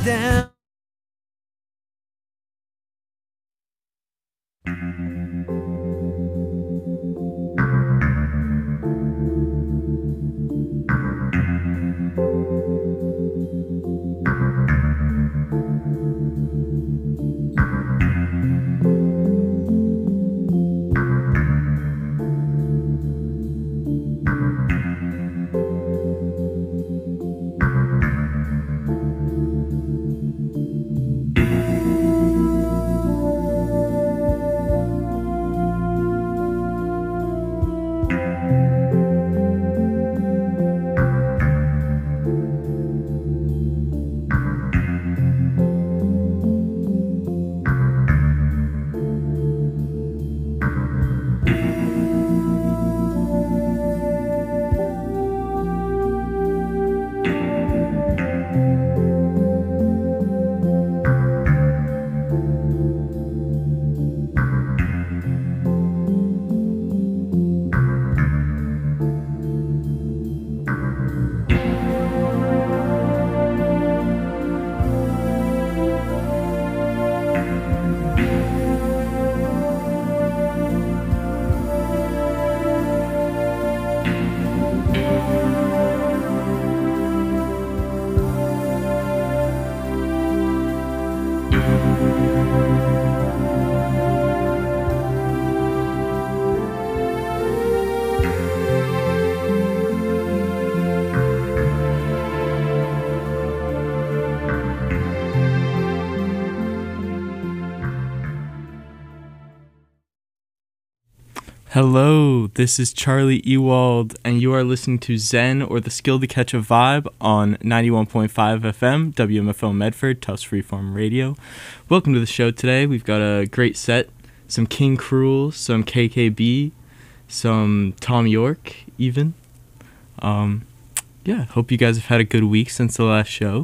down. Hello, this is Charlie Ewald, and you are listening to Zen, or the Skill to Catch a Vibe, on 91.5 FM, WMFO Medford, Tufts Freeform Radio. Welcome to the show today. We've got a great set, some King Cruel, some KKB, some Tom York, even. Hope you guys have had a good week since the last show.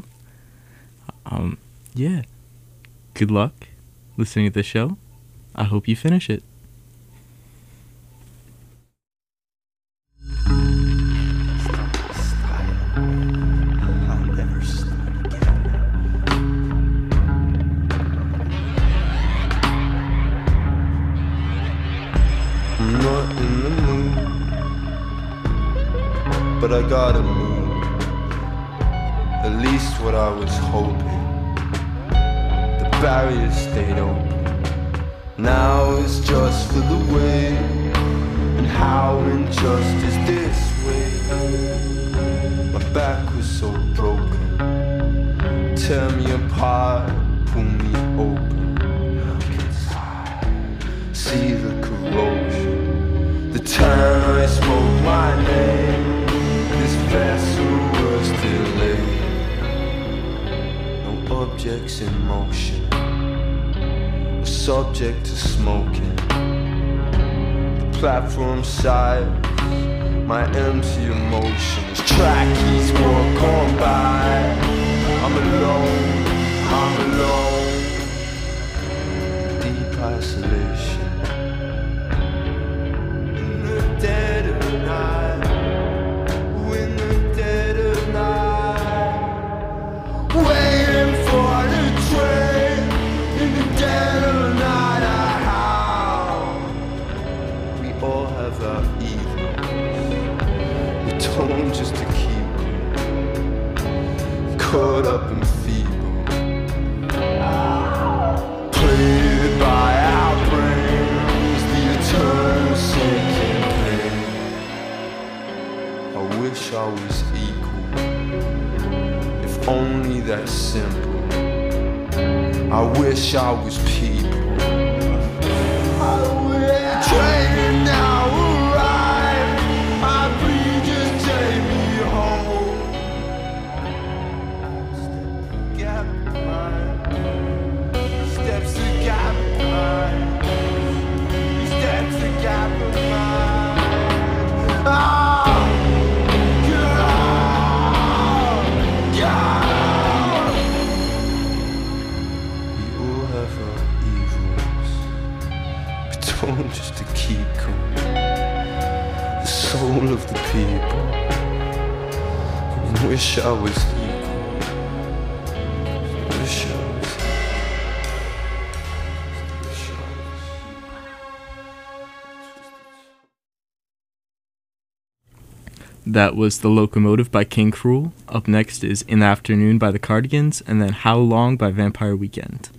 Good luck listening to the show. I hope you finish it. But I gotta move, at least what I was hoping. The barriers stayed open. Now it's just for the way, and how unjust is this way? My back was so broken, tear me apart, pull me open. Look inside, see the corrosion. The time I spoke my name, this vessel was delayed. No objects in motion, a subject to smoking. The platform sighs, my empty emotions. Trackies walk on by. I'm alone, deep isolation. In the dead of night, waiting for the train in the dead of the night. We all have our evils, we don't just to keep caught up and feeble, played by our brains, the eternal sinking pain. I wish I was equal, only that simple. I wish I was people. Train now arrive, my breathe, just take me home. Step the gap in mine, steps the gap in mine, steps the gap in mine. Just to keep going, the soul of the people. I wish I was equal, That was The Locomotive by King Cruel. Up next is In the Afternoon by The Cardigans, and then How Long by Vampire Weekend.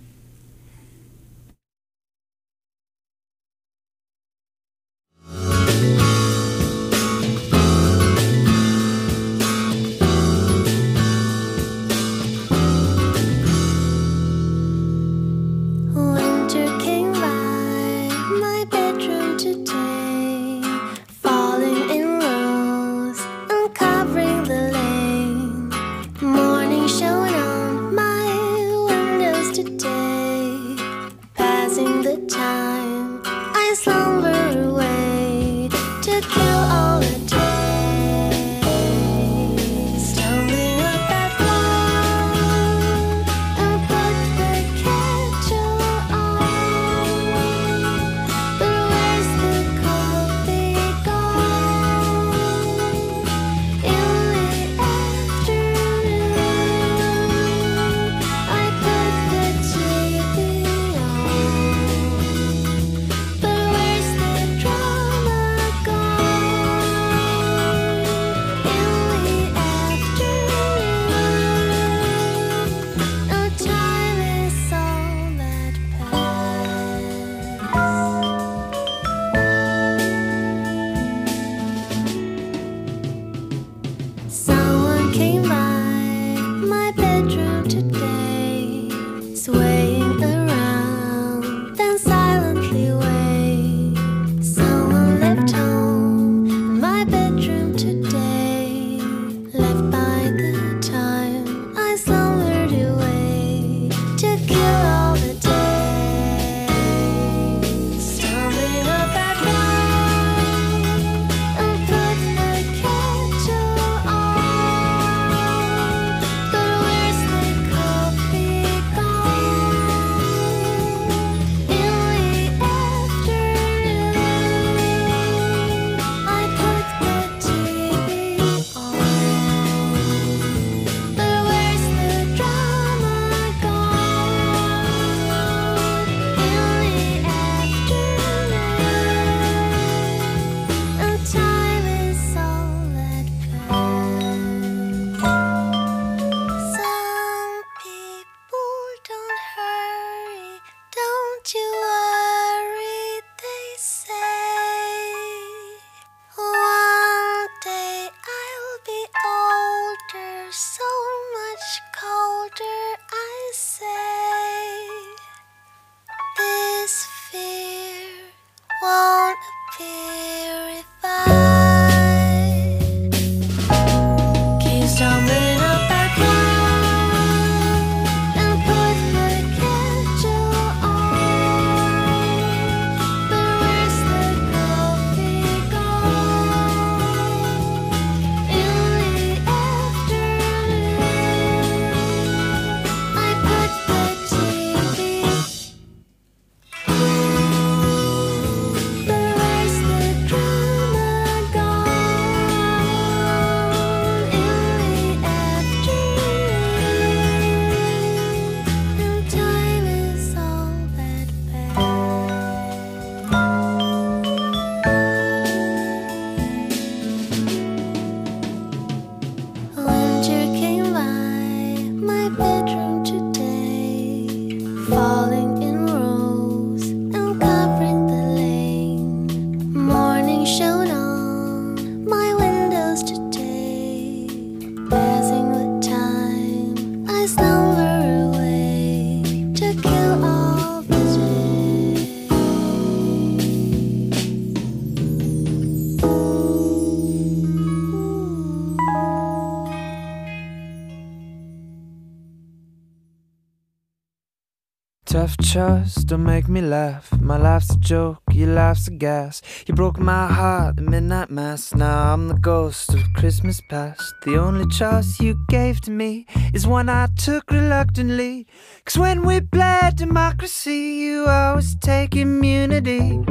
Tough trust, don't make me laugh. My life's a joke, your life's a gas. You broke my heart at midnight mass. Now I'm the ghost of Christmas past. The only trust you gave to me is one I took reluctantly. 'Cause when we played democracy, you always take immunity.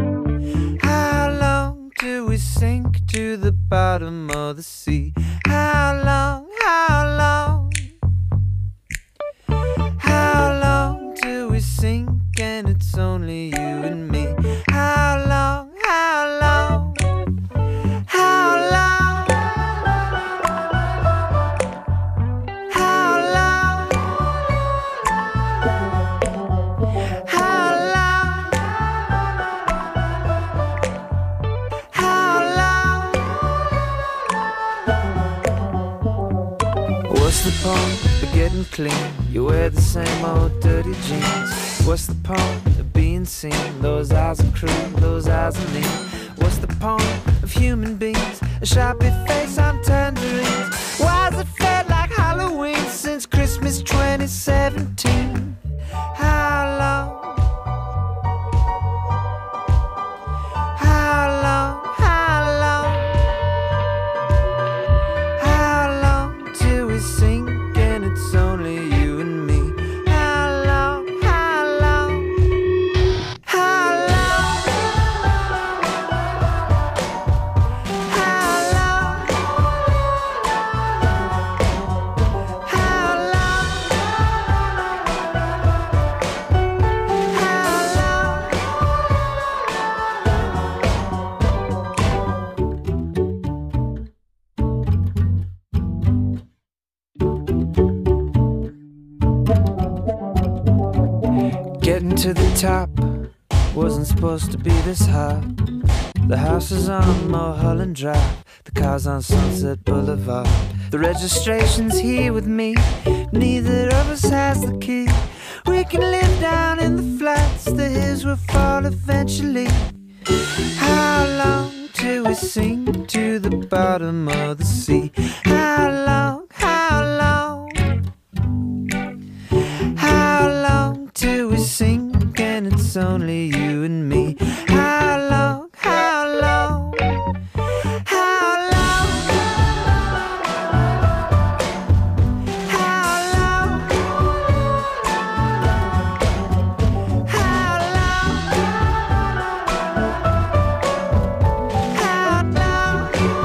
How long do we sink to the bottom of the sea? How long, how long? How long do we sink and it's only you and me? How long, how long? How long? clean. You wear the same old dirty jeans. What's the point of being seen? Those eyes are cruel, those eyes are mean. What's the point of human beings? A sharpie face on tangerines. Why's it felt like Halloween since Christmas 2017? How long? How long? How long? How long till we sink and it's only you and me? How long? How long? How long? How long? How long? Getting to the top wasn't supposed to be this hard. The house is on Mulholland Drive, the car's on Sunset Boulevard. The registration's here with me, neither of us has the key. We can live down in the flats, the hills will fall eventually. How long till we sink to the bottom of the sea? How long, how long? How long till we sink and it's only you and me? How long, how long? How long? How long? How long? How long?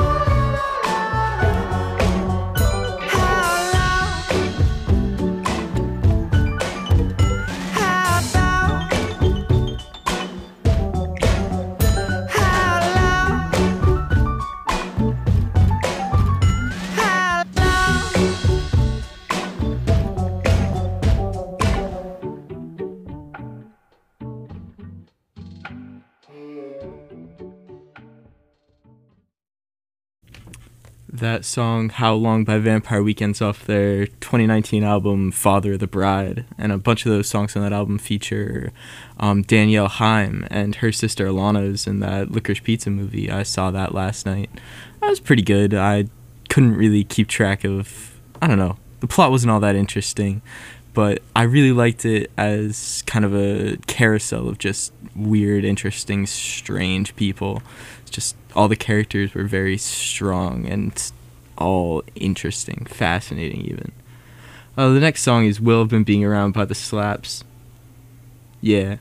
That song, How Long by Vampire Weekend's off their 2019 album, Father of the Bride. And a bunch of those songs on that album feature Danielle Haim, and her sister Alana is in that Licorice Pizza movie. I saw that last night. That was pretty good. I couldn't really keep track of, I don't know, the plot wasn't all that interesting, but I really liked it as kind of a carousel of just weird, interesting, strange people. It's just all the characters were very strong and all interesting, fascinating even. The next song is Will Have Been Being Around by the Slaps. Yeah.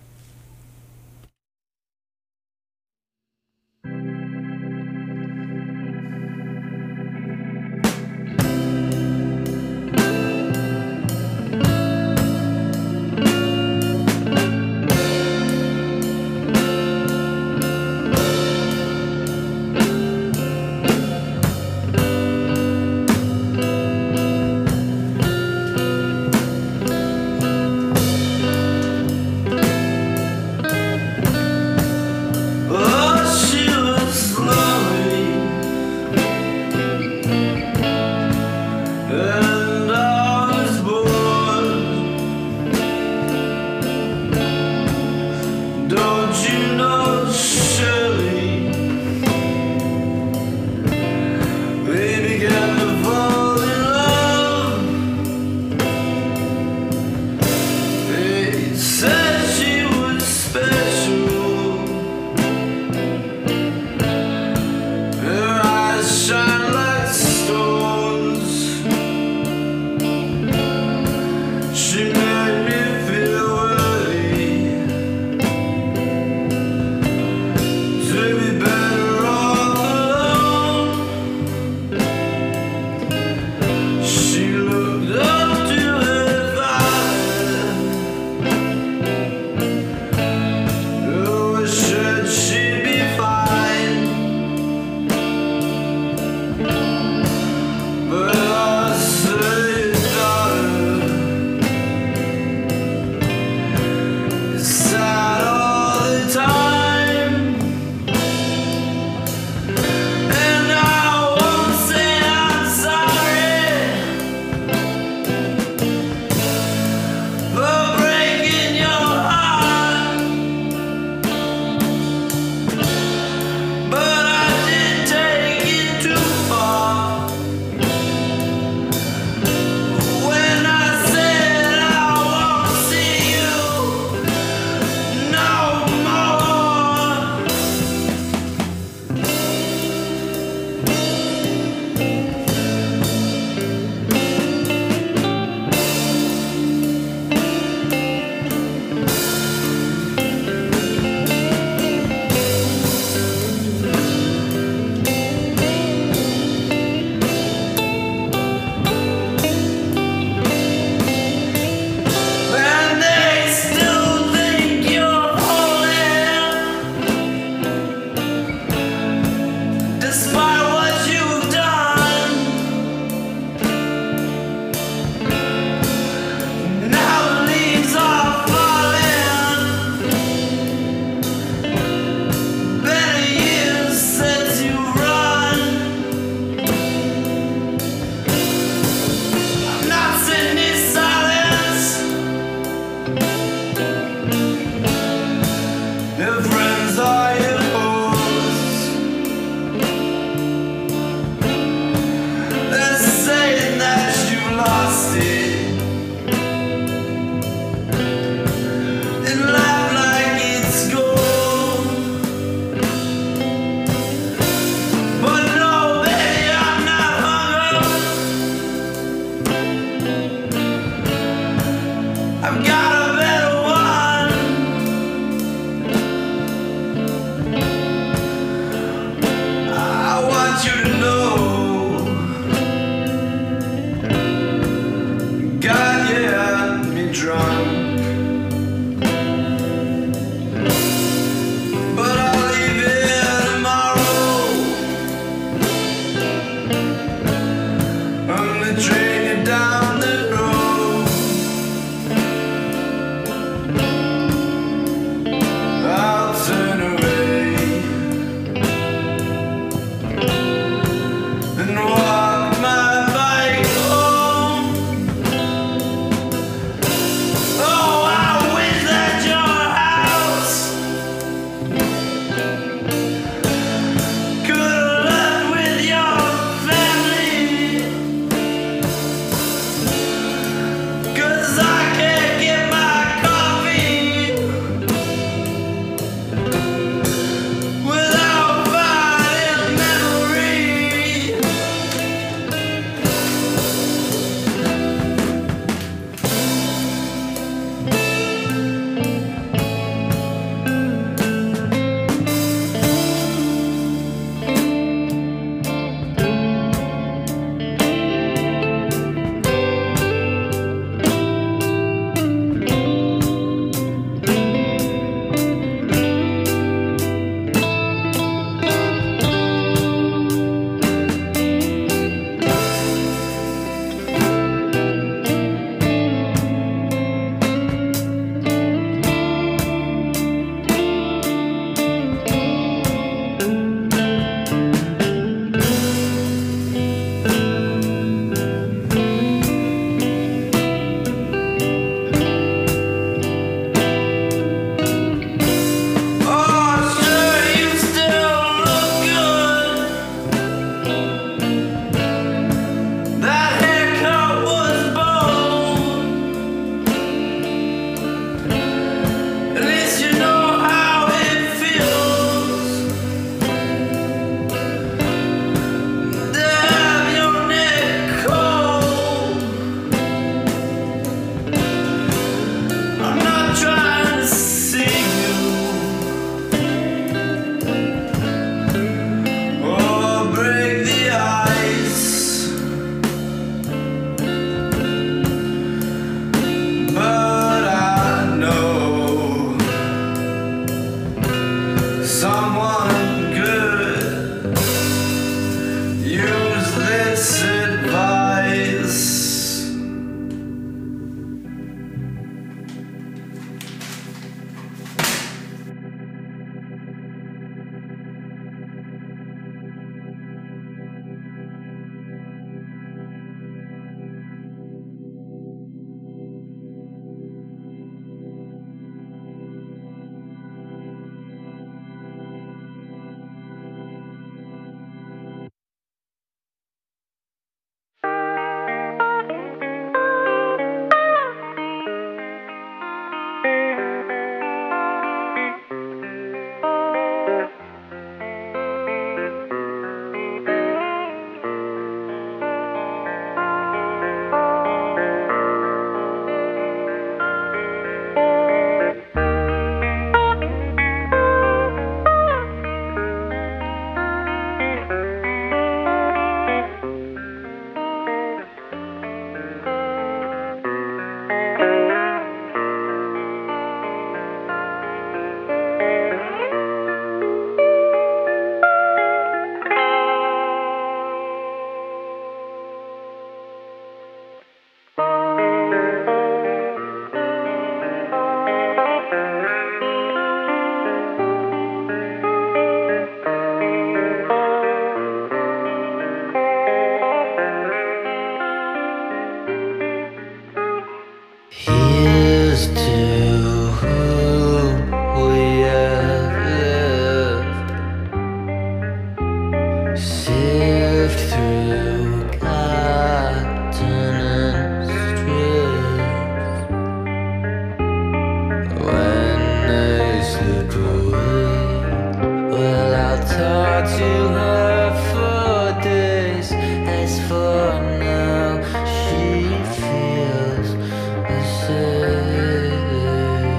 called to her for days. As for now, she feels the same.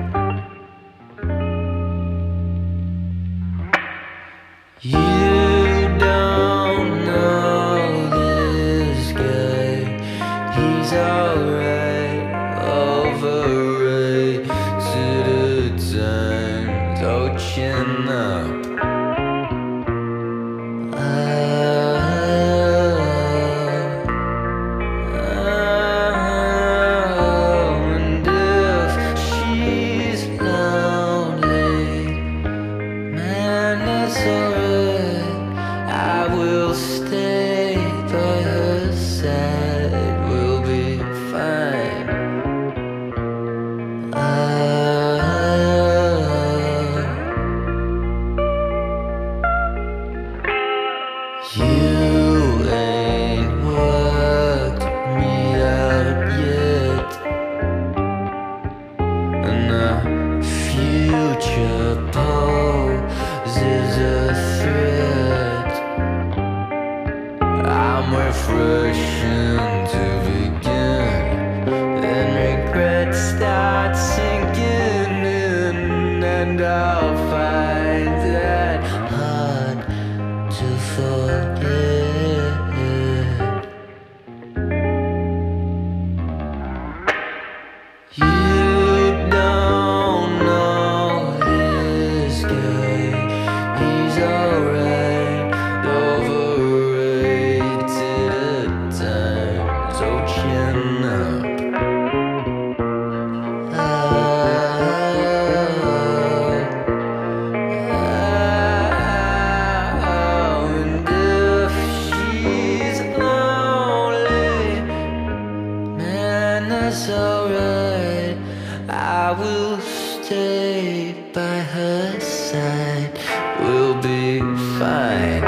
You don't know this guy. He's alright, overrated at times. Oh, chin up. And if she's lonely, man, that's alright. I will stay by her side. We'll be fine. You ain't worked me out yet, and the future poses a threat. I'm refreshing to begin, then regret starts sinking in, and I'll find that hard to forget. You don't know this guy. He's alright, overrated at times. Oh, chin up. And if she's lonely, man, that's alright. I will stay by her side. We'll be fine.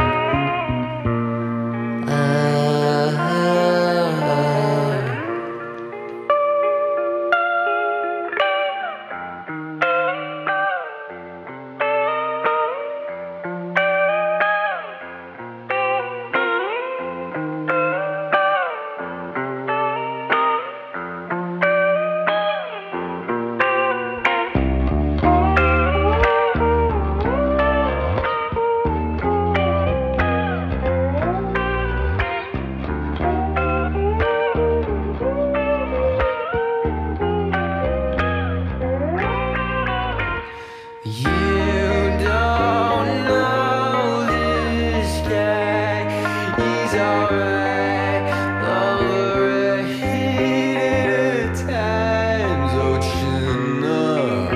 You don't know this guy. He's alright, overrated at times. Oh, chin up.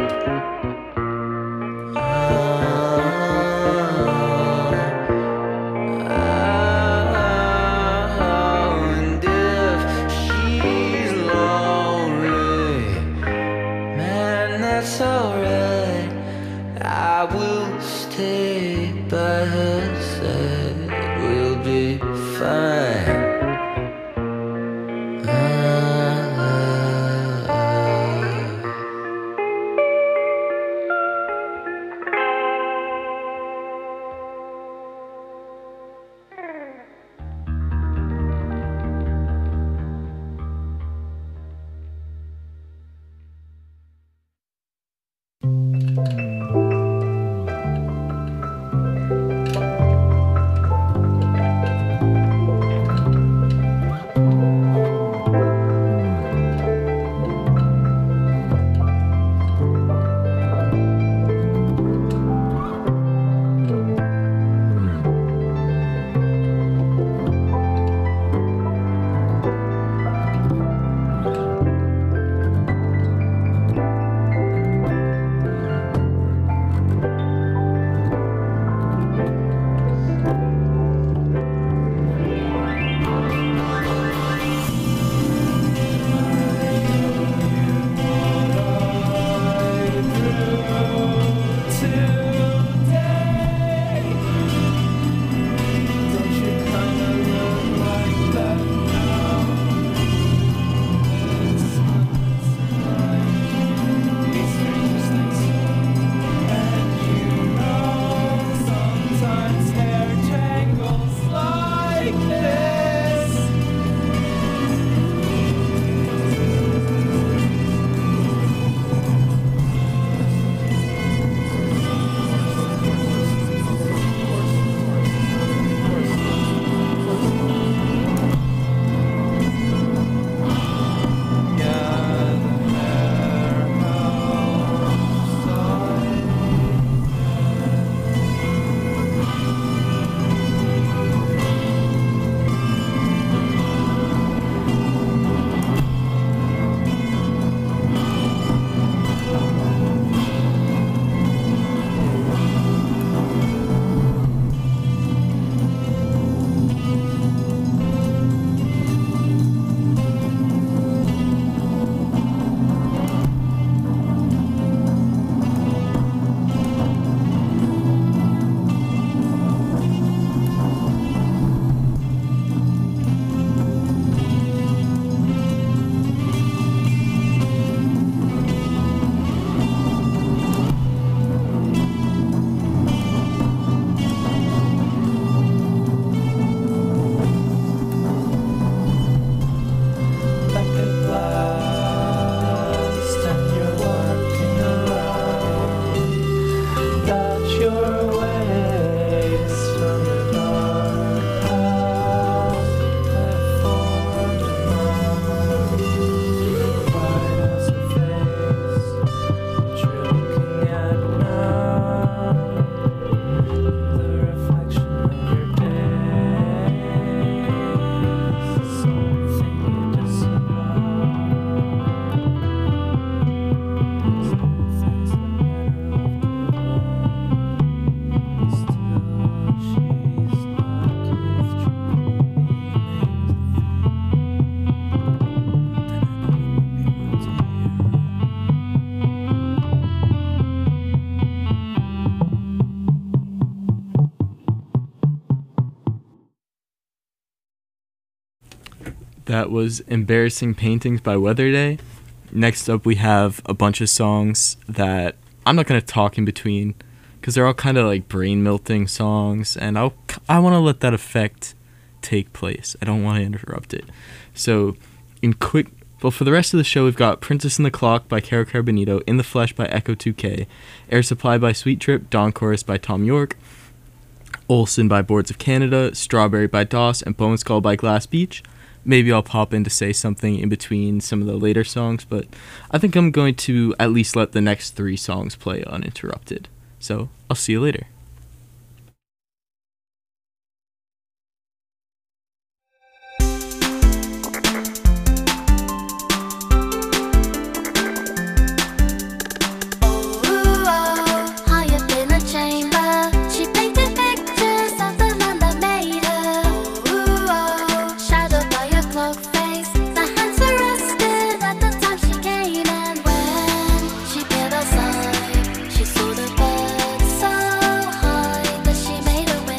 And if she's lonely, man, that's alright. I will stay by her side. We'll be fine. That was Embarrassing Paintings by Weatherday. Next up, we have a bunch of songs that I'm not going to talk in between because they're all kind of like brain melting songs, and I want to let that effect take place. I don't want to interrupt it. So, for the rest of the show, we've got Princess and the Clock by Caro Carbonito, In the Flesh by Echo 2K, Air Supply by Sweet Trip, Dawn Chorus by Tom York, Olsen by Boards of Canada, Strawberry by Doss, and Bone Skull by Glass Beach. Maybe I'll pop in to say something in between some of the later songs, but I think I'm going to at least let the next 3 songs play uninterrupted. So, I'll see you later. She saw the birds so high that she made a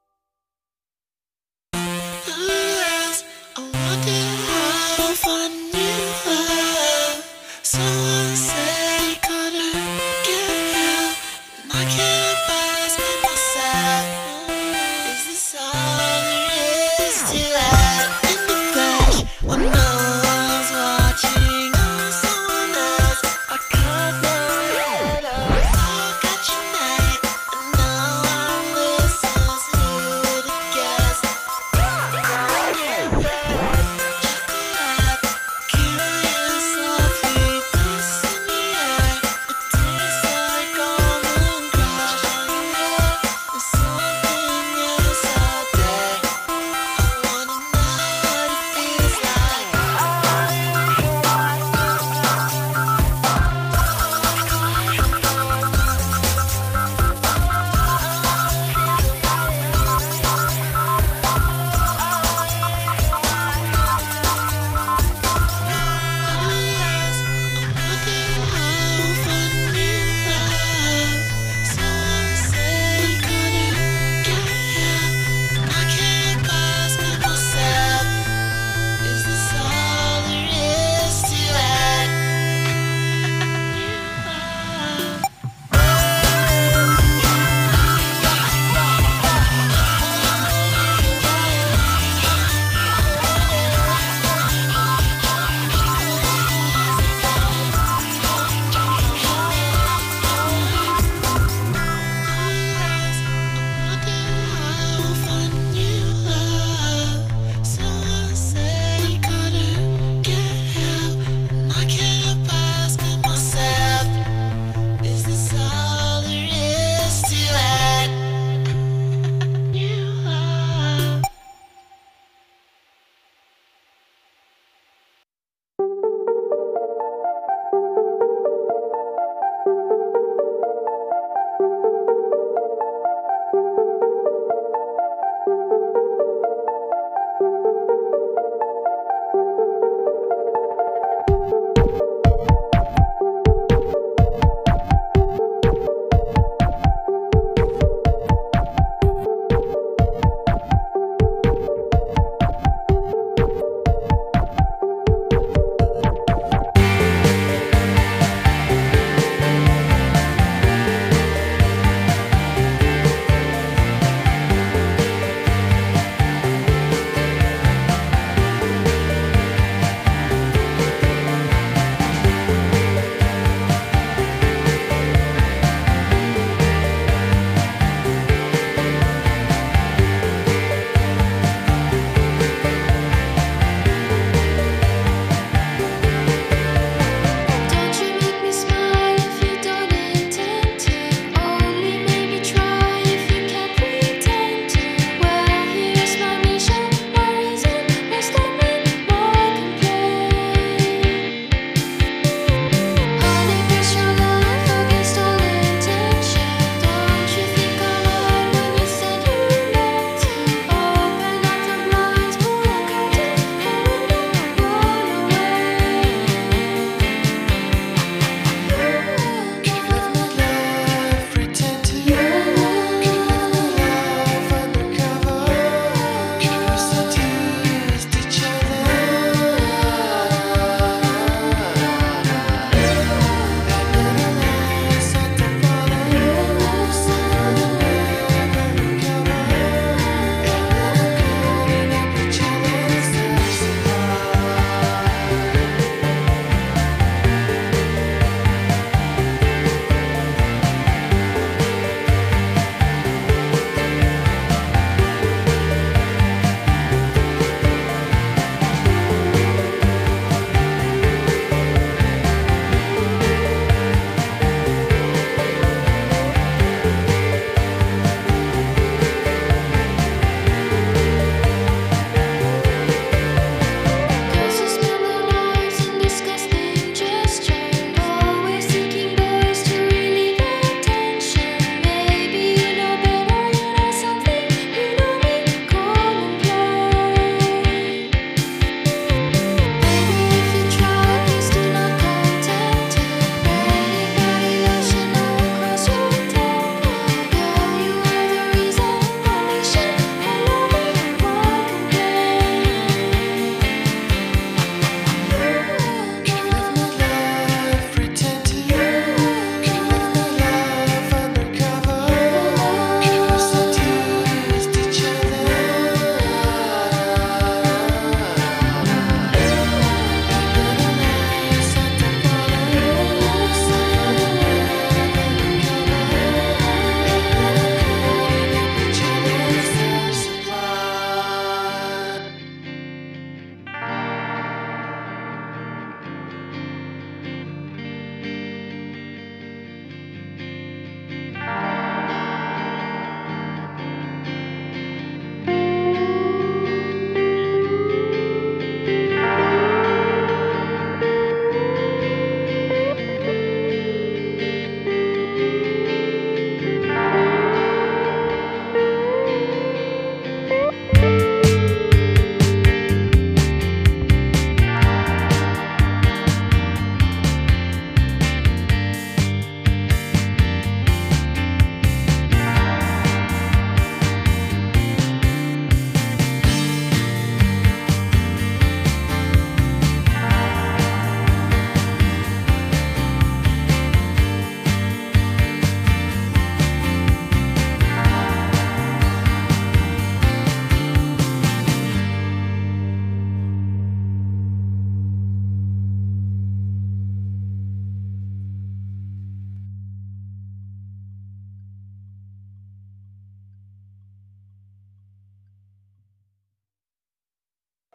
fun.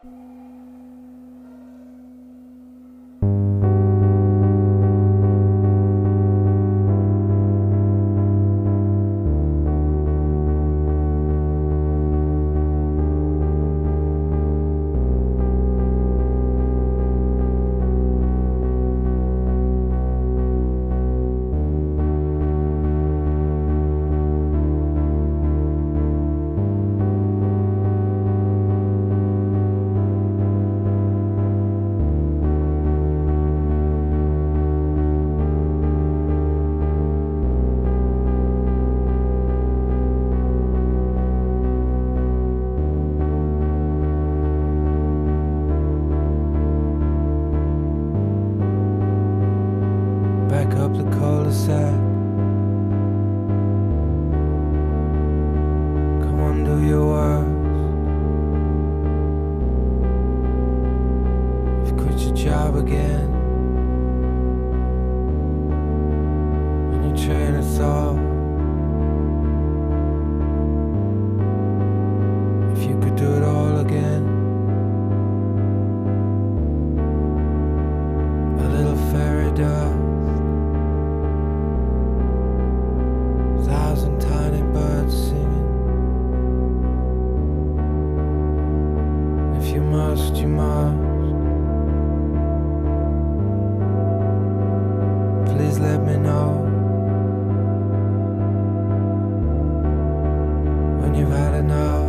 Back up the cul-de-sac. Come on, do your worst. You've quit your job again, and your train of thought. If you could do it all again, a little fairy dust. Thousand tiny birds singing. If you must, you must. Please let me know when you've had enough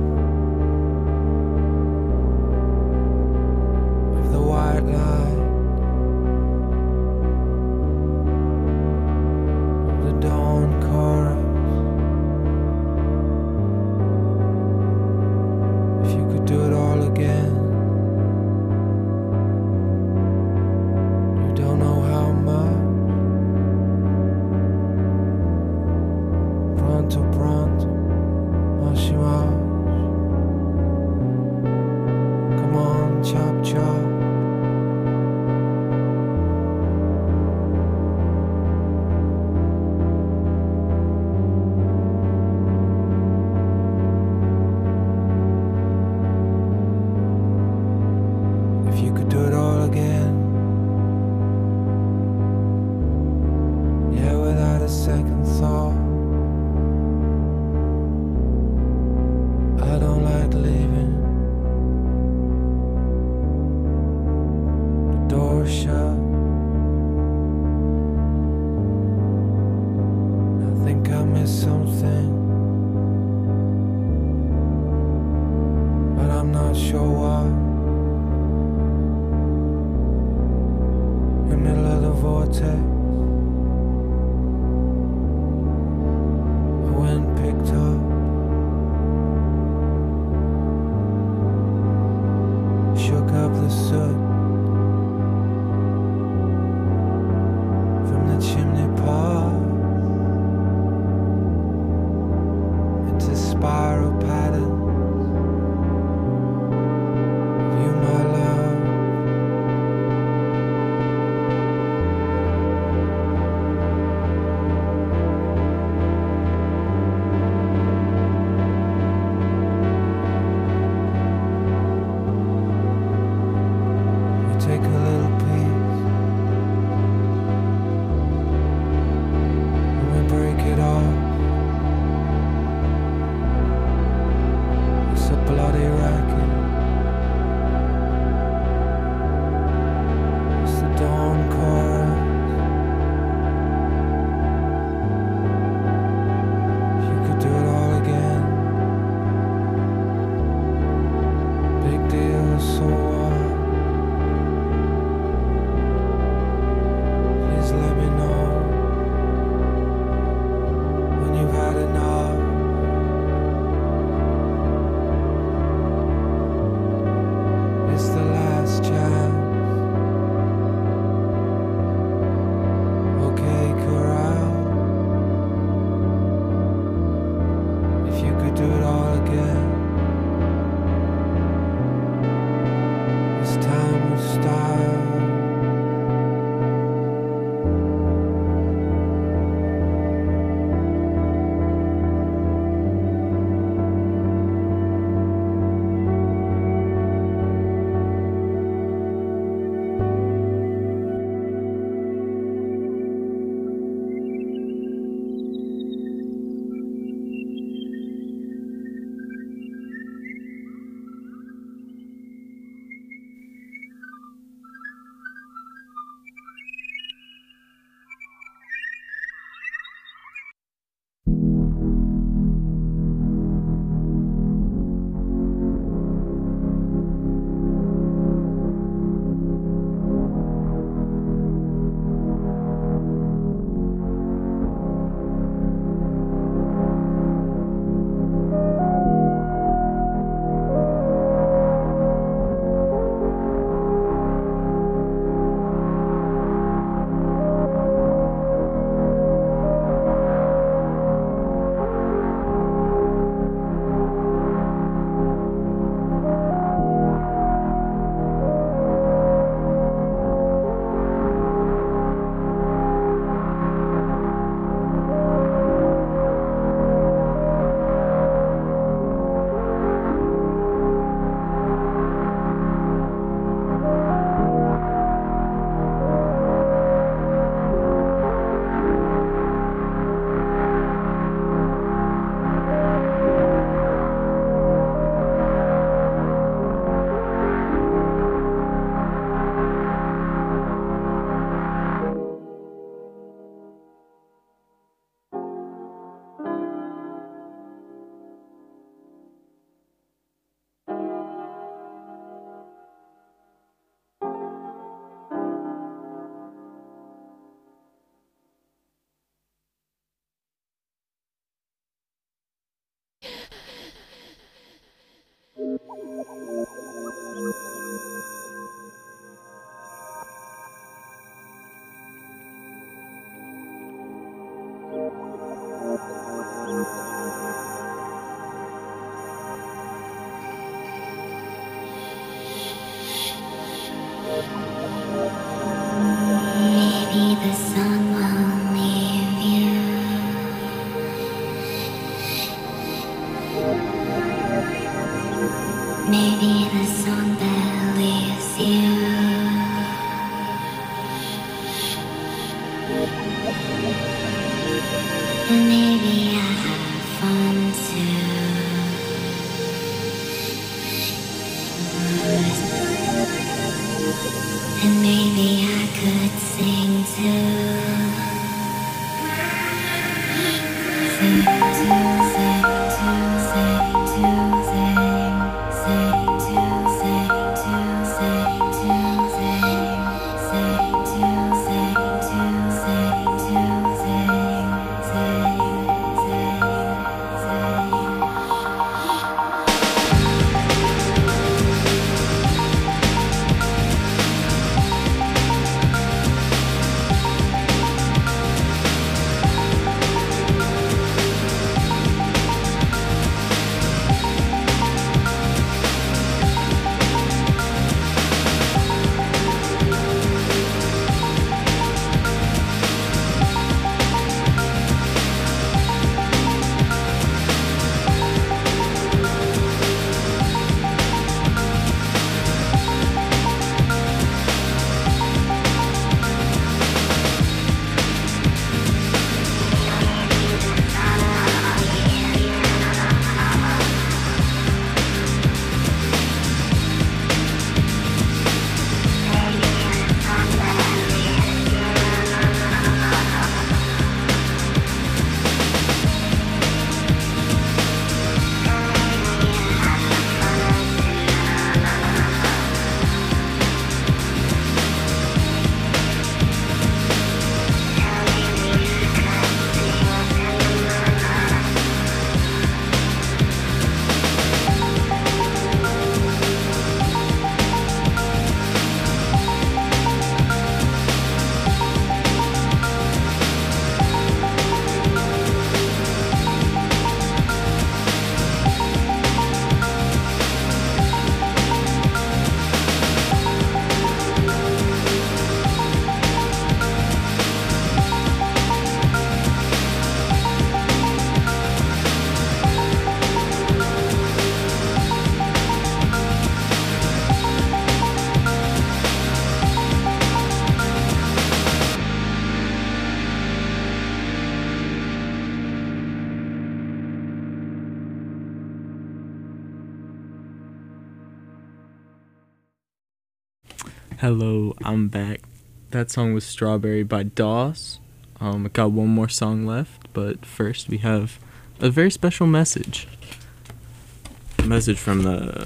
of the white light, of the dawn chorus. If you could do it all again, you don't know how much. Pronto, pronto, mashi mash. Come on, chop, chop. If you could do it all again, yeah, without a second thought. I don't like leaving the door shut. I think I missed something, but I'm not sure what. In the middle of the vortex, the wind picked up, shook up the soot from the chimney pot into spiral patterns. You, my love. Take a little piece and we break it off. It's a bloody racket. It's the dawn chorus. If you could do it all again, big deal, so what? Please let me know when you've had enough. It's the last chance. Okay, corral. If you could do it all again, this time with style. the song that leaves you. And maybe I have fun too. And maybe I could sing too. Hello, I'm back. That song was Strawberry by Doss. I got one more song left, but first we have a very special message. A message from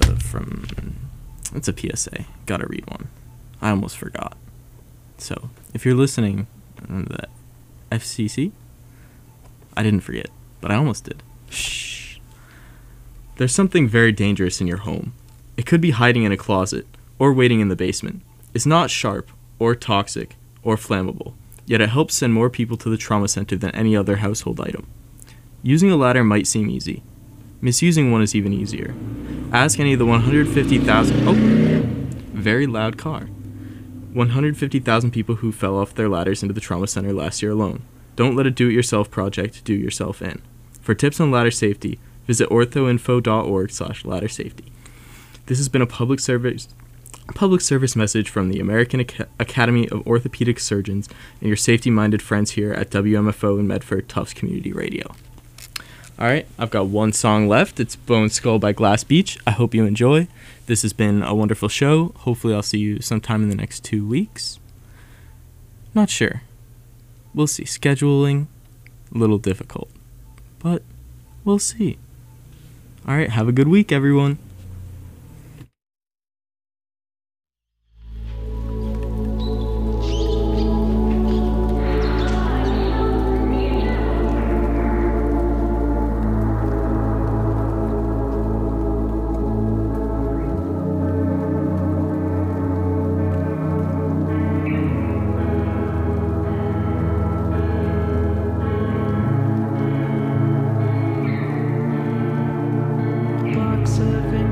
it's a PSA. Gotta read one. I almost forgot. So, if you're listening to the FCC, I didn't forget, but I almost did. Shh. There's something very dangerous in your home. It could be hiding in a closet or waiting in the basement. It's not sharp or toxic or flammable, yet it helps send more people to the trauma center than any other household item. Using a ladder might seem easy. Misusing one is even easier. Ask any of the 150,000 very loud car. 150,000 people who fell off their ladders into the trauma center last year alone. Don't let a do-it-yourself project do yourself in. For tips on ladder safety, visit orthoinfo.org/ladder safety. This has been a public service message from the American Academy of Orthopedic Surgeons and your safety-minded friends here at WMFO in Medford Tufts Community Radio. Alright, I've got one song left. It's Bone Skull by Glass Beach. I hope you enjoy. This has been a wonderful show. Hopefully I'll see you sometime in the next 2 weeks. Not sure. We'll see. Scheduling, a little difficult. But we'll see. Alright, have a good week, everyone. Box of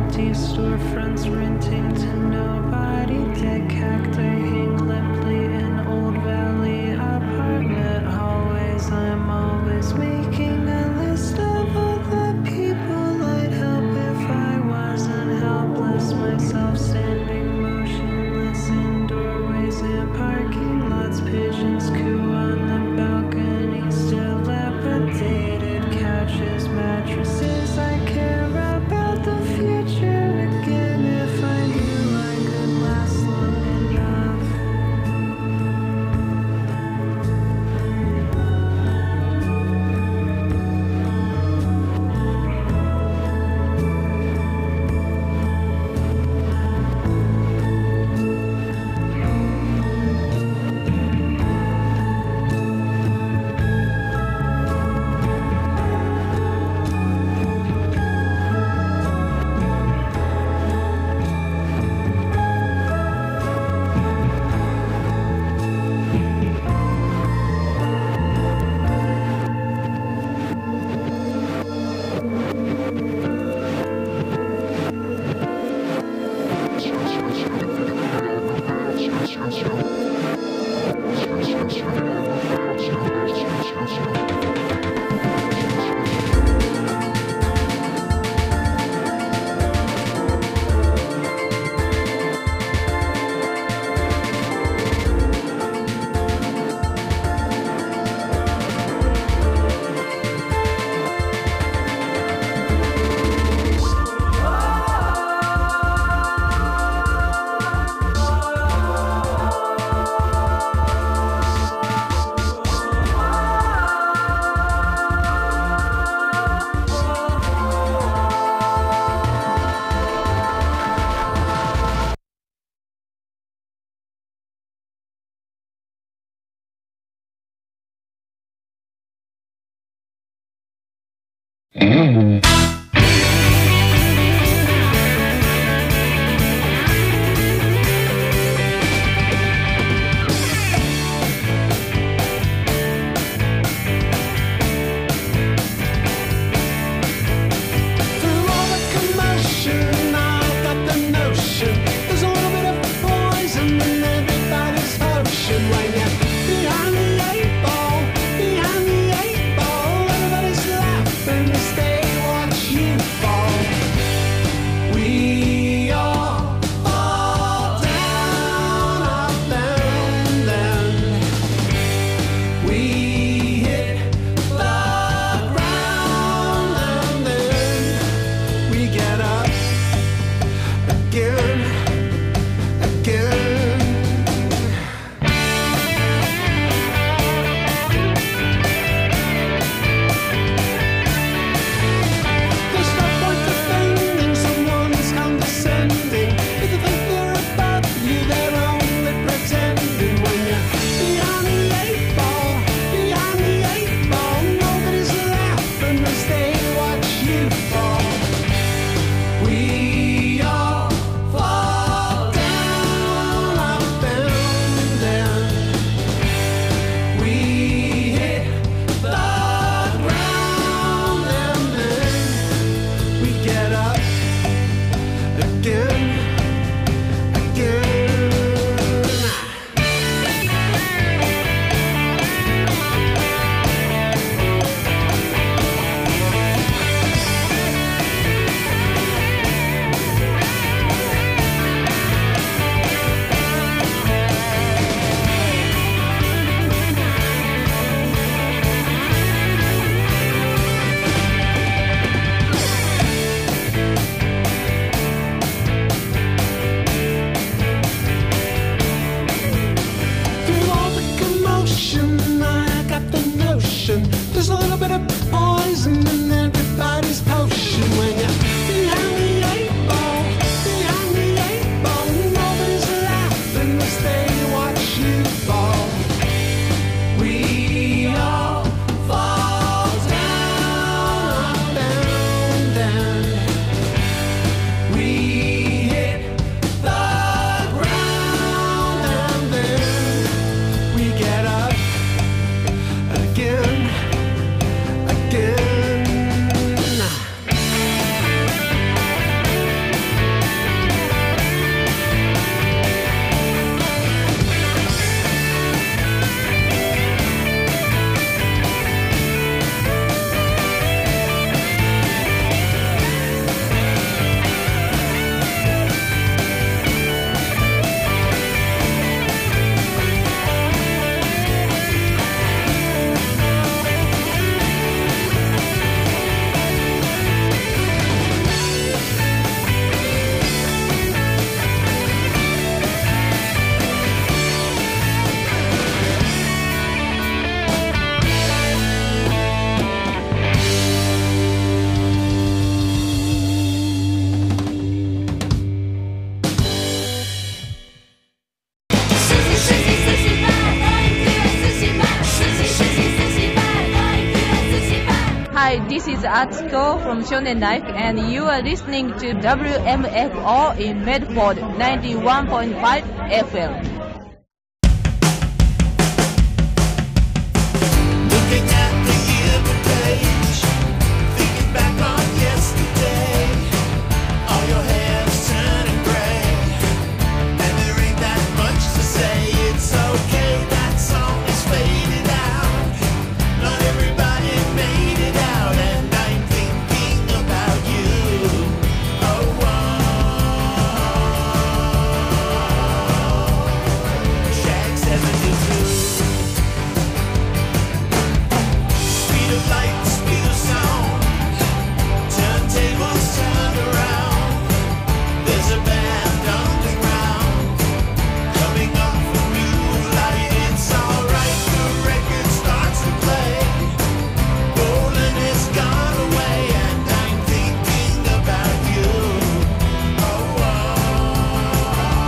Hi, this is Atsuko from Shonen Life, and you are listening to WMFO in Medford 91.5 FM.